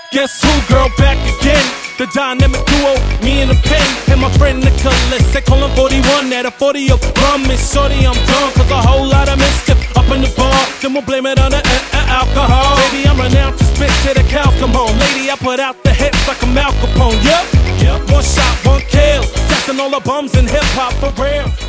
Guess who, girl, back again? The dynamic duo, me and the pen, and my friend Nicholas. They call him 41, at a 40 of rum. And shorty, I'm done, cause a whole lot of mischief up in the bar. Then we'll blame it on the alcohol. Baby, I'm renowned to spit till the cows come home. Lady, I put out the hits like a Al Capone. Yep, one shot, one kill. Testing all the bums in hip-hop for real.